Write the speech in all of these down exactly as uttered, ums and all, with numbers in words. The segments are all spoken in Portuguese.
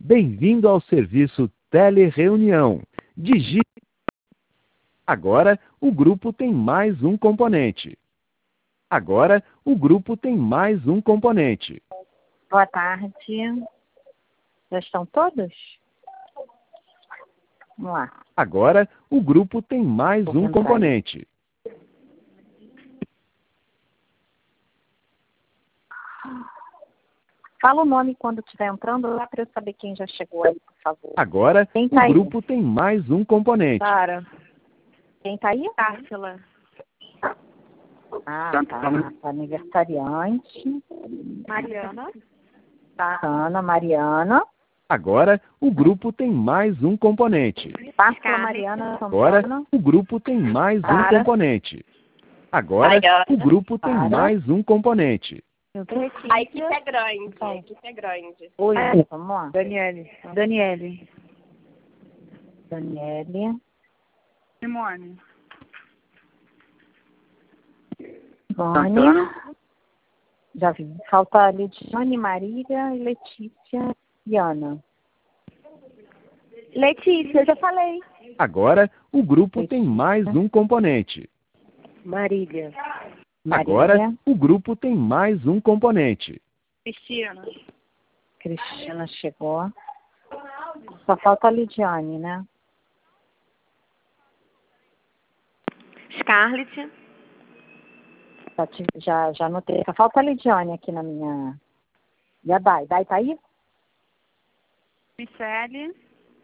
Bem-vindo ao serviço Telereunião. Digite. Agora, o grupo tem mais um componente. Agora, o grupo tem mais um componente. Boa tarde. Já estão todos? Vamos lá. Agora, o grupo tem mais um componente. Fala o nome quando estiver entrando lá para eu saber quem já chegou aí, por favor. Agora, Quem o tá aí? grupo tem mais um componente. Sara. Quem tá aí? Társila. Ah, tá. Tá aniversariante. Mariana. Tá. Ana, Mariana. Agora, o grupo tem mais um componente. Társila, Mariana, Agora, Santana. o grupo tem mais um Sara. componente. Agora, Mariana. o grupo tem Sara. mais um componente. A equipe é grande. A equipe é grande. Oi, vamos lá. Daniele. Daniele. Daniele. Simone. Vânia. Já vi. Falta Lidiane, Marília, Letícia e Ana. Letícia, eu já falei. Agora, o grupo tem mais um componente. Marília. Agora, Marília. o grupo tem mais um componente. Cristina. Cristina chegou. Só falta a Lidiane, né? Scarlett. Já, te- já, já anotei. Só falta a Lidiane aqui na minha... E a Dai? Dai tá aí? Michele.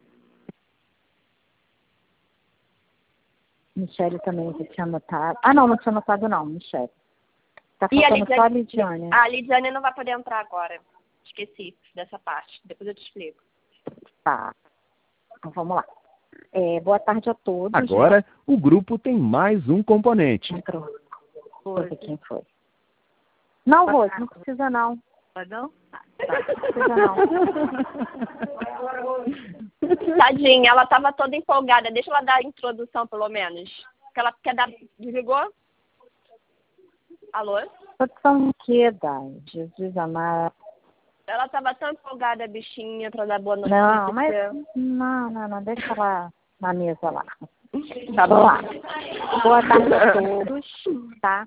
Michele também, que tinha anotado. Ah, não, não tinha anotado não, Michele. Tá E a faltando Lidiane- só a Lidiane. A Lidiane não vai poder entrar agora. Esqueci dessa parte. Depois eu te explico. Tá. Então vamos lá. É, boa tarde a todos. Agora, o grupo tem mais um componente. Entrou. Deixa eu ver quem foi. Não, Rose, não precisa não. Não? Tá, não precisa não. Tadinha, ela estava toda empolgada. Deixa ela dar a introdução, pelo menos. Que ela quer dar... Desligou? Alô? Produção de quê, Dai? Jesus amado. Ela estava tão empolgada, bichinha, para dar boa notícia. Não, mas não, não, não, deixa ela na mesa lá. Tá Vamos bom. lá. Boa tarde a todos, tá?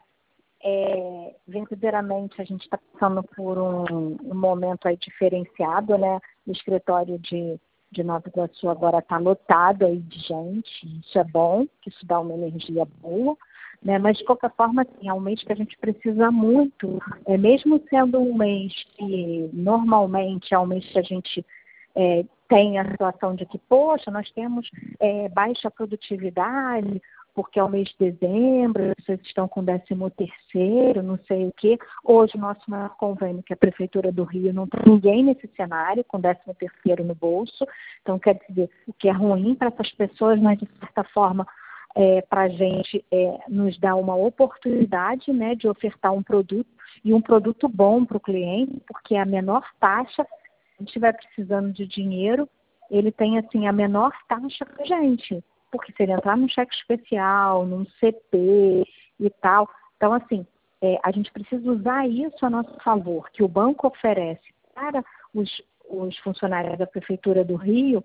É, verdadeiramente a gente está passando por um, um momento aí diferenciado, né? O escritório de, de Nova Iguaçu agora está lotado aí de gente, isso é bom, que isso dá uma energia boa, né? Mas de qualquer forma, assim, é um mês que a gente precisa muito, é, mesmo sendo um mês que normalmente é um mês que a gente é, tem a situação de que, poxa, nós temos é, baixa produtividade, porque é o mês de dezembro, vocês estão com décimo terceiro, não sei o quê. Hoje, o nosso maior convênio, que é a Prefeitura do Rio, não tem ninguém nesse cenário com décimo terceiro no bolso. Então, quer dizer, o que é ruim para essas pessoas, mas, de certa forma, é, para a gente é, nos dá uma oportunidade, né, de ofertar um produto, e um produto bom para o cliente, porque é a menor taxa. Se a gente estiver precisando de dinheiro, ele tem, assim, a menor taxa para a gente. Porque se ele entrar num cheque especial, num C P e tal. Então, assim, é, a gente precisa usar isso a nosso favor, que o banco oferece para os, os funcionários da Prefeitura do Rio,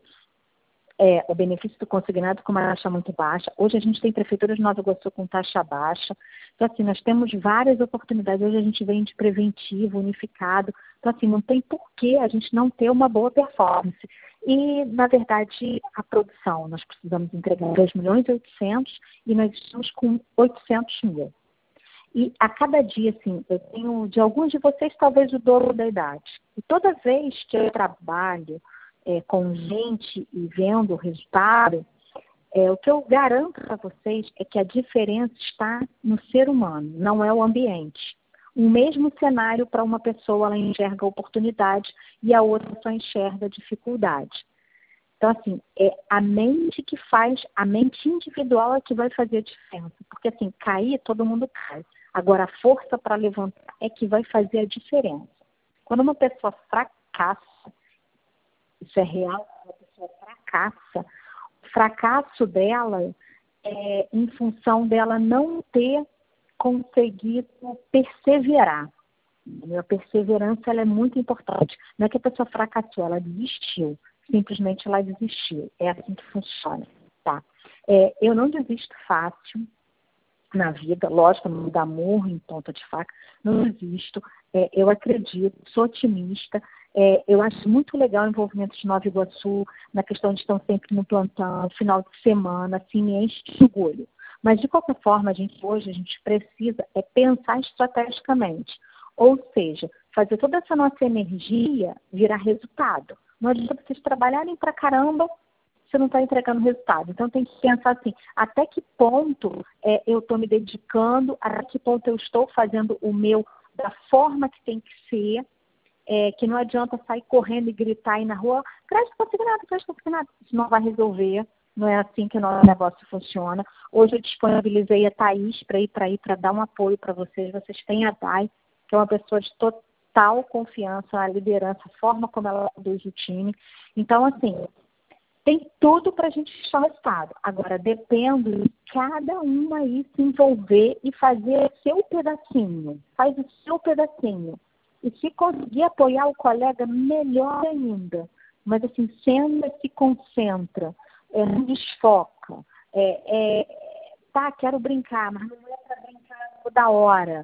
é, o benefício do consignado com uma taxa muito baixa. Hoje a gente tem prefeituras de Nova Iguaçu com taxa baixa. Então, assim, nós temos várias oportunidades. Hoje a gente vem de preventivo, unificado. Então, assim, não tem por que a gente não ter uma boa performance. E, na verdade, a produção, nós precisamos entregar dois milhões e oitocentos e nós estamos com oitocentos mil. E a cada dia, assim, eu tenho, de alguns de vocês, talvez o dobro da idade. E toda vez que eu trabalho é, com gente e vendo o resultado, é, o que eu garanto para vocês é que a diferença está no ser humano, não é o ambiente. O mesmo cenário para uma pessoa, ela enxerga a oportunidade e a outra só enxerga a dificuldade. Então, assim, é a mente que faz, a mente individual é que vai fazer a diferença. Porque, assim, cair, todo mundo cai. Agora, a força para levantar é que vai fazer a diferença. Quando uma pessoa fracassa, isso é real, quando uma pessoa fracassa, o fracasso dela é em função dela não ter conseguido perseverar. A perseverança ela é muito importante. Não é que a pessoa fracassou, ela desistiu. Simplesmente ela desistiu. É assim que funciona. Tá? É, eu não desisto fácil na vida, lógico, não me dá murro em ponta de faca, não desisto. É, eu acredito, sou otimista. É, eu acho muito legal o envolvimento de Nova Iguaçu na questão de estar sempre no plantão, final de semana, assim, me enche de orgulho. Mas, de qualquer forma, a gente, hoje a gente precisa é pensar estrategicamente. Ou seja, fazer toda essa nossa energia virar resultado. Não adianta vocês trabalharem pra caramba, você não está entregando resultado. Então, tem que pensar assim, até que ponto é, eu estou me dedicando, até que ponto eu estou fazendo o meu da forma que tem que ser, é, que não adianta sair correndo e gritar aí na rua, crédito consignado, crédito consignado. Isso não vai resolver. Não é assim que o nosso negócio funciona. Hoje eu disponibilizei a Thaís para ir para ir para dar um apoio para vocês. Vocês têm a Dai, que é uma pessoa de total confiança na liderança, a forma como ela conduz o time. Então, assim, tem tudo para a gente achar o resultado. Agora, depende de cada um aí se envolver e fazer o seu pedacinho. Faz o seu pedacinho. E se conseguir apoiar o colega, melhor ainda. Mas, assim, senta e se concentra. É, não desfoca. É, é, tá, quero brincar, mas não é para brincar toda hora.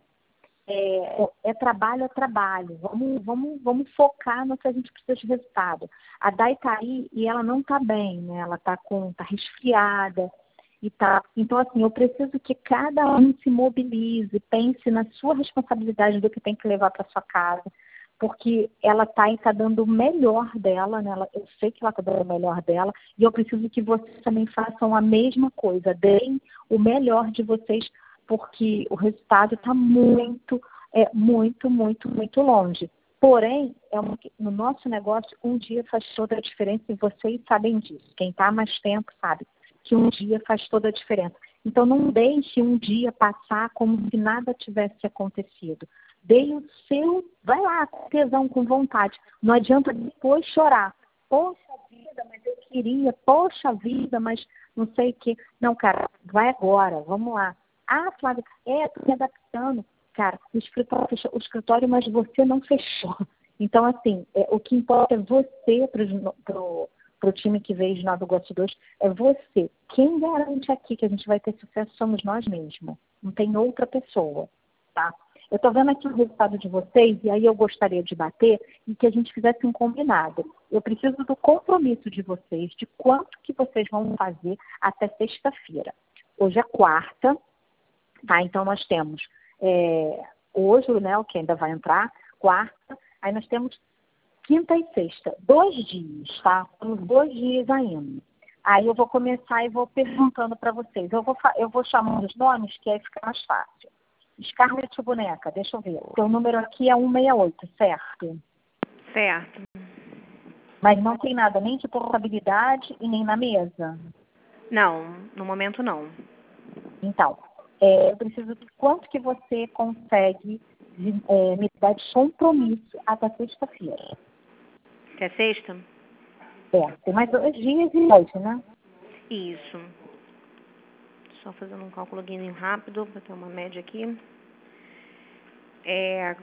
É, é trabalho, é trabalho. Vamos, vamos, vamos focar no que a gente precisa de resultado. A Dai tá aí e ela não tá bem, né? Ela tá com, tá resfriada e tá. Então, assim, eu preciso que cada um se mobilize, pense na sua responsabilidade do que tem que levar para sua casa, porque ela está tá dando o melhor dela, né? Ela, eu sei que ela está dando o melhor dela, e eu preciso que vocês também façam a mesma coisa, deem o melhor de vocês, porque o resultado está muito, é, muito, muito, muito longe. Porém, é uma, no nosso negócio, um dia faz toda a diferença, e vocês sabem disso. Quem está há mais tempo sabe que um dia faz toda a diferença. Então, não deixe um dia passar como se nada tivesse acontecido. Dê o seu, vai lá, com tesão, com vontade. Não adianta depois chorar. Poxa vida, mas eu queria. Poxa vida, mas não sei o quê. Não, cara, vai agora, vamos lá. Ah, Flávia, é, tô me adaptando. Cara, o escritório fechou, o escritório, mas você não fechou. Então, assim, é, o que importa é você para o time que veio de Nova Iguaçu dois, é você. Quem garante aqui que a gente vai ter sucesso somos nós mesmos. Não tem outra pessoa, tá? Eu estou vendo aqui o resultado de vocês e aí eu gostaria de bater e que a gente fizesse um combinado. Eu preciso do compromisso de vocês, de quanto que vocês vão fazer até sexta-feira. Hoje é quarta, tá? Então nós temos é, hoje, né, o que ainda vai entrar, quarta, aí nós temos quinta e sexta, dois dias, tá? Temos dois dias ainda. Aí eu vou começar e vou perguntando para vocês. Eu vou, eu vou chamando os nomes, que aí fica mais fácil. Scarlett Boneca, deixa eu ver. O seu número aqui é cento e sessenta e oito, certo? Certo. Mas não tem nada nem de portabilidade e nem na mesa? Não, no momento não. Então, é, eu preciso de quanto que você consegue é, me dar de compromisso até sexta-feira. Até sexta? É, tem mais dois dias e hoje, né? Isso. Só fazendo um cálculo aqui rápido para ter uma média aqui. É...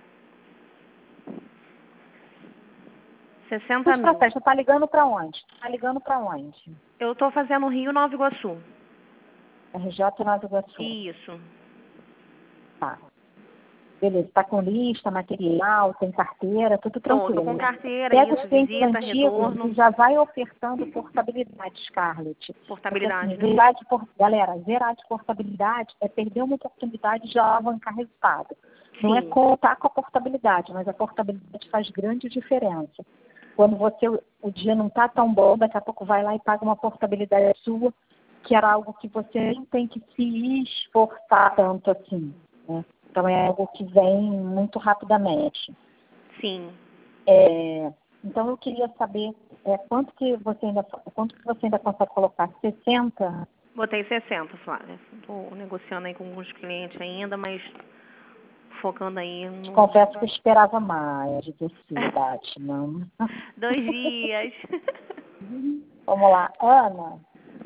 sessenta mil. Você está ligando para onde? Está ligando para onde? Eu estou fazendo Rio Nova Iguaçu. R J Nova Iguaçu. Isso. Tá. Beleza, está com lista, material, tem carteira, tudo tranquilo. Estou com carteira, Pega isso, os clientes visita, antigos retorno. e já vai ofertando portabilidade, Scarlett. Portabilidade, Porque, assim, né? zerar de por... Galera, zerar de portabilidade é perder uma oportunidade de alavancar resultado. Não é Sim. contar com a portabilidade, mas a portabilidade faz grande diferença. Quando você, o dia não está tão bom, daqui a pouco vai lá e paga uma portabilidade sua, que era algo que você nem tem que se esforçar tanto assim, né? Então, é algo que vem muito rapidamente. Sim. É, então, eu queria saber é, quanto, que você ainda, quanto que você ainda consegue colocar? sessenta? Botei sessenta, Flávia. Estou negociando aí com alguns clientes ainda, mas focando aí no... Confesso que eu esperava mais de você, Batman. Dois dias. Vamos lá. Ana.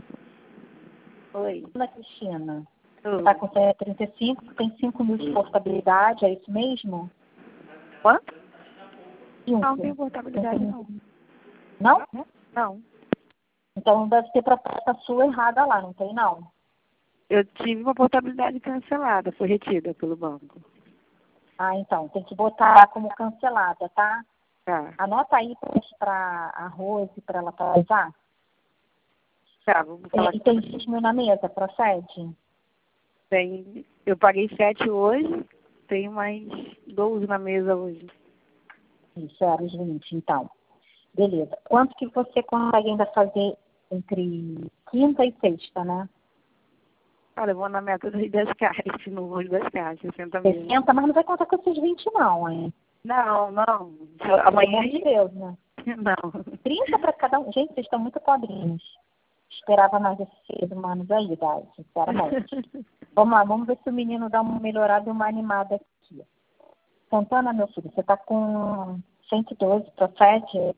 Oi. Ana Cristina. Oi. Está com trinta e cinco, tem cinco mil de portabilidade, é isso mesmo? Quanto? Cinco. Não, não tem portabilidade, não. Não? Não. Então deve ter proposta sua errada lá, não tem não? Eu tive uma portabilidade cancelada, foi retida pelo banco. Ah, então, tem que botar como cancelada, tá? Tá. Anota aí para a Rose, para ela atualizar. Tá, vamos falar. E, e tem vinte mil na mesa, procede? Tem, eu paguei sete hoje, tenho mais doze na mesa hoje. Isso, era os vinte, então. Beleza. Quanto que você consegue ainda fazer entre quinta e sexta, né? Olha, eu vou na meta dos dez caixas, não vou das caixas, sessenta mil. sessenta, mas não vai contar com esses vinte não, hein? Não, não. Pelo Amanhã... amor de Deus, né? Não. trinta para cada um. Gente, vocês estão muito pobrinhos. Esperava mais esses seres humanos aí, Dai, sinceramente. Vamos lá, vamos ver se o menino dá uma melhorada e uma animada aqui. Santana, meu filho, você está com cento e doze, procede?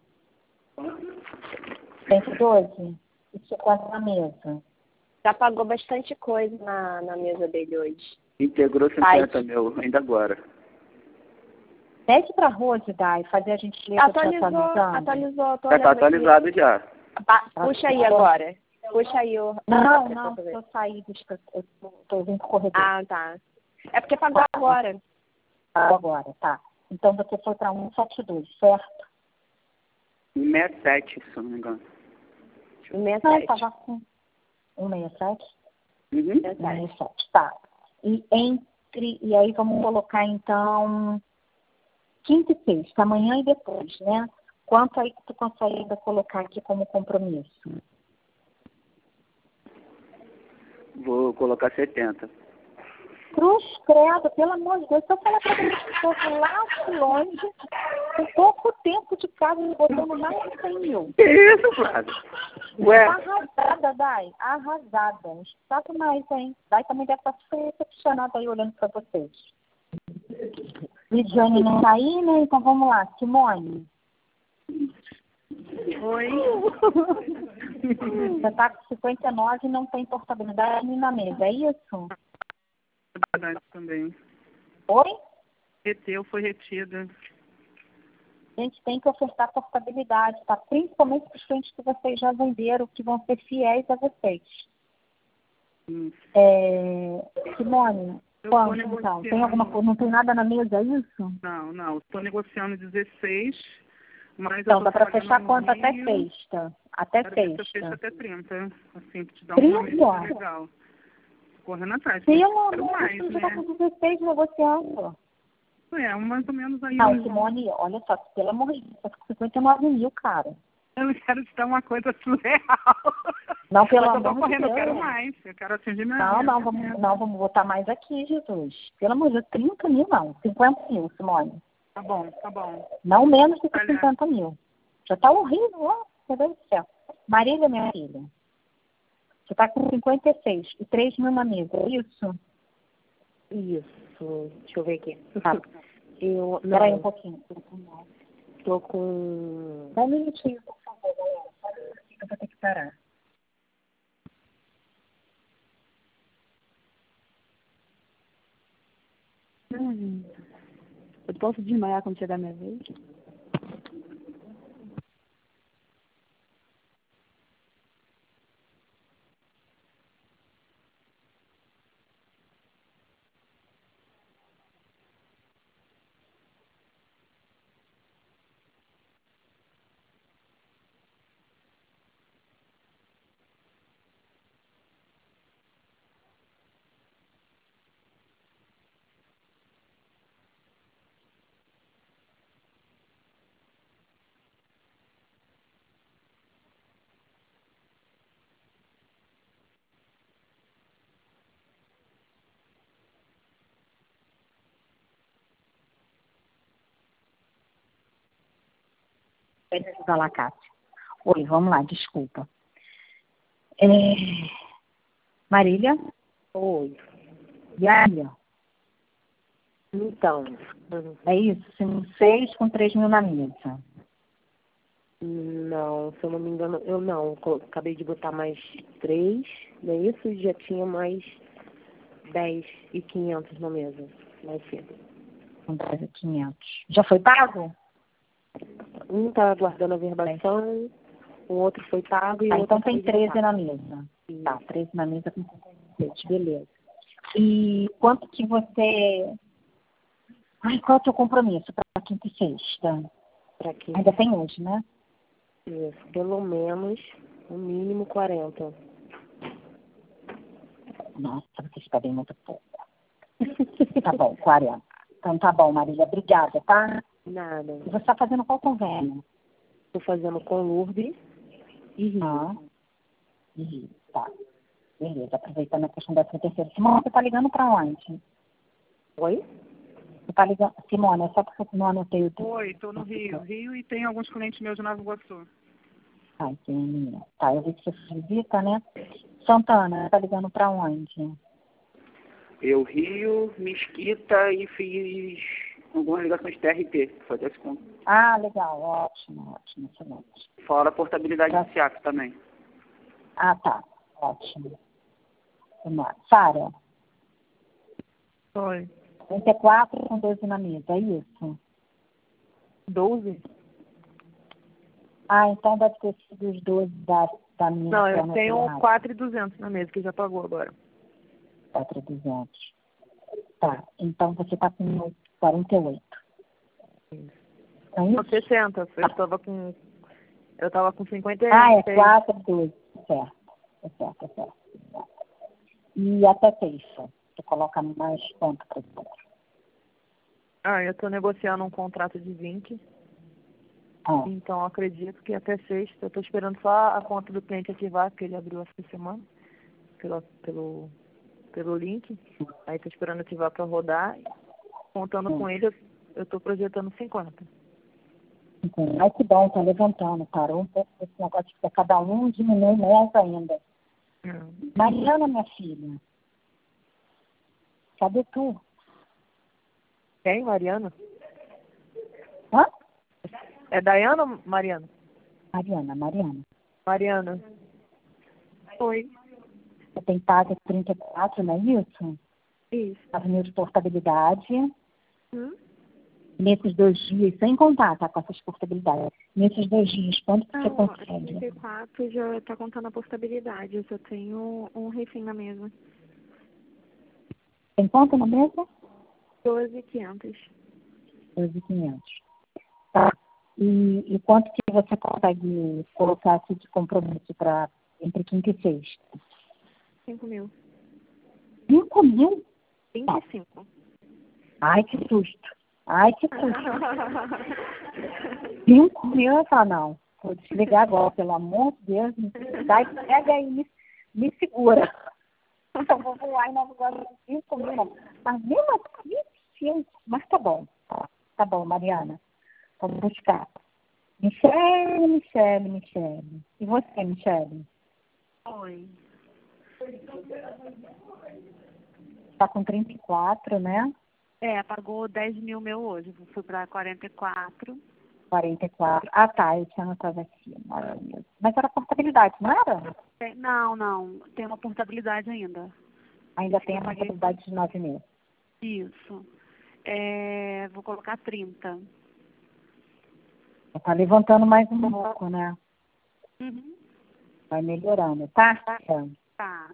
cento e doze? Isso é quanto na mesa? Já pagou bastante coisa na, na mesa dele hoje. Integrou cinquenta mil, ainda agora. Pede para a Rose, Dai, fazer a gentileza de Atualizou, atualizando. atualizou. Tô Já está olhando aqui. atualizado já. Pa- Puxa aí agora. Puxa aí o... Não, não, eu saí do eu estou vindo pro corredor. Ah, tá. É porque pagou agora. Agora, tá. Então você foi para cento e setenta e dois, certo? cento e sessenta e sete, se eu não me engano. Um sessenta e Não, sete. estava com cento e sessenta e sete? Uhum. cento e sessenta e sete, tá. E entre, e aí vamos colocar então quinta e sexta, amanhã e depois, né? Quanto aí que tu consegue ainda colocar aqui como compromisso? Vou colocar setenta. Cruz, credo, pelo amor de Deus, se eu falar para você que estou lá de longe, com pouco tempo de casa, botando mais de cem mil. Que isso, Flávio? Ué? Arrasada, Dai, arrasada. Sabe mais, hein? Dai também deve estar super decepcionada aí olhando para vocês. Lidiane não tá aí, né? Então vamos lá, Simone. Oi. Você tá com cinquenta e nove e não tem portabilidade nem na mesa, é isso? Verdade também. Oi? Reteu, foi retida. A gente tem que ofertar portabilidade, tá? Principalmente para os clientes que vocês já venderam, que vão ser fiéis a vocês. Hum. É... Simone, Eu quanto tô então? negociando. Tem alguma coisa? Não tem nada na mesa, é isso? Não, não. Estou negociando dezesseis, mas Então, eu dá tô para fechar trabalhando quanto até Rio. sexta? Até Quero ver se eu fecho sexta. até trinta. Assim, para te dar trinta? uma medida legal. Correndo atrás. Pelo Quero amor mais, de Deus, né? já tá com dezesseis negociando. É, mais ou menos aí. Não, um- Simone, olha só, pelo amor de Deus, tá com cinquenta e nove mil, cara. Eu não quero te dar uma coisa surreal. Não, pelo Mas eu tô amor de correndo, eu Deus. quero mais. Eu quero atingir minha Não, minha não, meta. vamos, não, vamos botar mais aqui, Jesus. Pelo amor de Deus, trinta mil não, cinquenta mil, Simone. Tá bom, tá bom. Não menos do que Olha. cinquenta mil. Já tá horrível, ó, meu Deus do céu. Marília, minha filha, você tá com cinquenta e seis e três mil na mesa, é isso? Isso. Deixa eu ver aqui. Tá. Eu, Espera aí um não, pouquinho. tô com... Dá um minutinho, por favor, galera. Só um minutinho que eu vou ter que parar. Hum, eu posso desmaiar quando chegar a minha vez? Pode ajudar lá, Cátia. Oi, vamos lá, desculpa. É... Marília? Oi. E aí? Então, É isso? Sim, seis com três mil na mesa. não, se eu não me engano, eu não. co- Acabei de botar mais três, não é isso? E já tinha mais dez e quinhentos na mesa, mais cedo. Um doze mil e quinhentos. Já foi pago? Um está aguardando a verbação, o outro foi pago e tá, o então outro tem foi treze na mesa. Sim. Tá, treze na mesa com cinquenta e sete, beleza. E quanto que você... Ai, qual é o teu compromisso para quinta e sexta? Para quinta. Ainda tem hoje, né? Isso, pelo menos, no mínimo quarenta. Nossa, vocês pedem muito pouco. Tá bom, quarenta. Então tá bom, Marília. Obrigada, tá? Nada. E você tá fazendo qual convênio? Estou fazendo com Lourdes e Rio. Ah, e Rio, tá. Beleza, aproveitando a questão da terceira. Simone, você tá ligando pra onde? Oi? Você tá ligando... Simone, é só porque eu não anotei o teu. Oi, estou no Rio. Rio e tem alguns clientes meus de Nova Iguaçu. Ah, entendi. Tá, eu vi que você visita, né? Santana, tá ligando pra onde? Eu Rio, Mesquita e fiz algumas ligações de T R T, pra fazer esse conto. Ah, legal, ótimo, ótimo, excelente. Fora a portabilidade Tá. do S I A C também. Ah, tá, ótimo. Vamos lá. Sara, Oi. trinta e quatro com doze na mesa, é isso? doze? Ah, então deve ter sido os doze da, da minha. Não, eu tenho quatro mil e duzentos na mesa, que já pagou agora. quatro mil e duzentos. Tá, então você tá com quarenta e oito. É Não, isso? sessenta. Eu estava com... Eu estava com cinquenta e seis. Ah, é quatro, doze. Certo, é certo, é certo. E até sexta, você coloca mais quanto para você? Ah, eu estou negociando um contrato de vinte. Ah, Então, eu acredito que até sexta. Eu estou esperando só a conta do cliente ativar, que ele abriu essa semana, pelo, pelo, pelo link. Aí estou esperando ativar para rodar. Contando sim. com ele, eu estou projetando cinquenta. Entendi. Ai, que bom, tá levantando, parou um pouco esse negócio de cada um diminui mais ainda. Hum. Mariana, minha filha, cadê tu? Quem, Mariana? Hã? É Dayana ou Mariana? Mariana, Mariana. Mariana. Oi. Você tem paga trinta e quatro, não é isso? Isso. nove mil de portabilidade. Hum? Nesses dois dias, sem contar, tá, com essas portabilidades. Nesses dois dias, quanto que você Não, consegue? trinta e quatro já tá contando a portabilidade. Eu só tenho um refém na mesa. Tem quanto na mesa? doze mil e quinhentos. doze mil e quinhentos. Tá. E, e quanto que você consegue colocar aqui de compromisso para entre quinta e sexta? cinco mil. cinco mil? vinte e cinco. Ai, que susto. Ai, que susto. cinco mil, eu falo, não. Vou desligar agora, pelo amor de Deus. Me sai, pega aí, me, me segura. Então, vou voar e não vou cinco mil, não. Mas mesmo assim, sim. Mas tá bom. Tá, tá bom, Mariana. Vamos buscar. Michele, Michele, Michele. E você, Michele? Oi. Tá com trinta e quatro, né? É, pagou dez mil meu hoje. Fui pra quarenta e quatro. quarenta e quatro. Ah, tá. Eu tinha anotado aqui. Maravilha. Mas era portabilidade, não era? É, não, não. Tem uma portabilidade ainda. Ainda tem a Eu paguei- portabilidade de nove mil. Isso. É, vou colocar trinta. Tá levantando mais um pouco, né? Uhum. Vai melhorando, tá? Tá.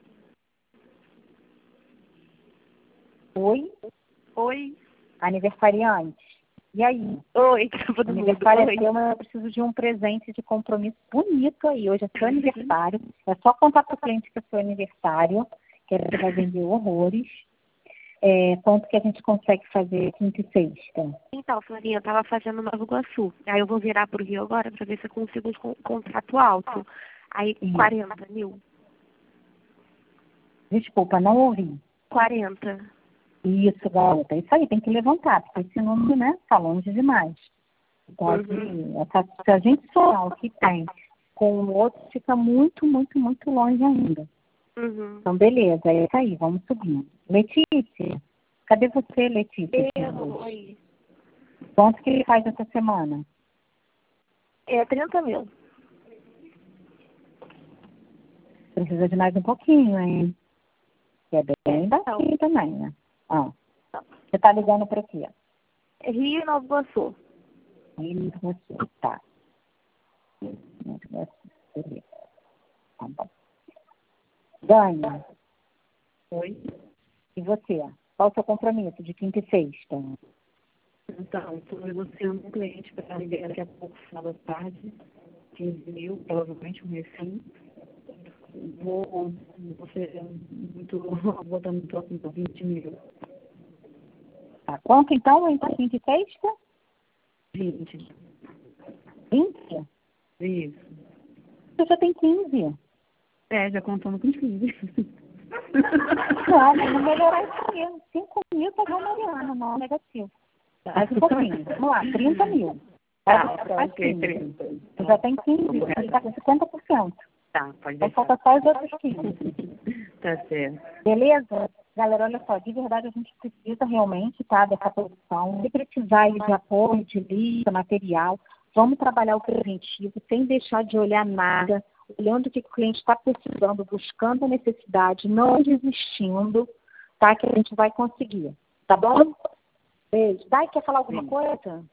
Oi? Oi. Aniversariante. E aí? Oi, todo mundo. Aniversário Oi. é seu, mas eu preciso de um presente de compromisso bonito aí. Hoje é seu aniversário. É só contar pro cliente que é seu aniversário, que você vai vender horrores. É, quanto que a gente consegue fazer quinta e sexta? Então, Florinha, eu tava fazendo Nova Iguaçu. Aí eu vou virar pro Rio agora pra ver se eu consigo um con- contrato alto. Aí, Isso. quarenta mil. Desculpa, não ouvi. quarenta. Isso, garota. Isso aí, tem que levantar, porque esse número, né, tá longe demais. Então, assim, essa- se a gente somar o que tem com o outro, fica muito, muito, muito longe ainda. Uhum. Então, beleza, é isso aí, vamos subindo. Letícia, cadê você, Letícia? Eu, oi. Quanto que ele faz essa semana? É trinta mil. Precisa de mais um pouquinho, hein? Que é bem baixinho também, né? Ah, você tá ligando para quê? Rio e Nova Iguaçu. Rio e Nova Iguaçu, tá. Rio e Nova Iguaçu, beleza. Tá bom. Dani. Oi. E você? Qual o seu compromisso de quinta e sexta? Então, estou negociando com um cliente para ligar daqui a pouco, final da tarde, quinze mil, provavelmente um refim. Vou, vou ser muito, vou botar no próximo vinte mil. Tá. Quanto então entre quinta e sexta? vinte. vinte? Isso. Você já tem quinze. É, já contando com quinze. Não, vamos melhorar isso aí. cinco mil tá bom, Mariana, não, negativo. Mais um pouquinho. Vamos lá, trinta mil. Tá, Faz, tá, faz ok, quinze. trinta. Você já tem quinze, você tá com cinquenta por cento. Tá, pode Então deixar. falta só os outros quinze. Tá certo. Beleza? Galera, olha só, de verdade a gente precisa realmente, tá, dessa produção. Se precisar aí de apoio, de lista, material, vamos trabalhar o preventivo sem deixar de olhar nada, olhando o que o cliente está precisando, buscando a necessidade, não desistindo, tá, que a gente vai conseguir. Tá bom? Beijo. Dai, quer falar alguma Sim. coisa?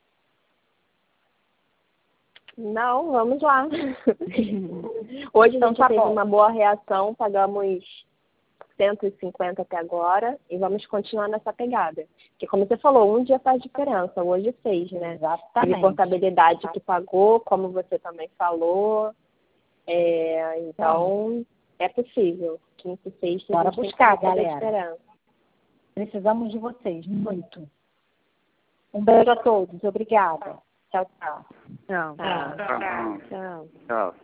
Não, vamos lá. Hoje a gente tá teve bom. uma boa reação, pagamos cento e cinquenta até agora e vamos continuar nessa pegada. Porque como você falou, um dia faz diferença, hoje fez, né? Exatamente. Teve portabilidade que pagou, como você também falou. É, então, é possível. Quinta e sexta Bora a gente buscar, tem que fazer galera. diferença. Precisamos de vocês, muito. Um beijo a todos. Obrigada. Tchau, tchau. Tchau. Tá. Tchau. Tchau. Tchau.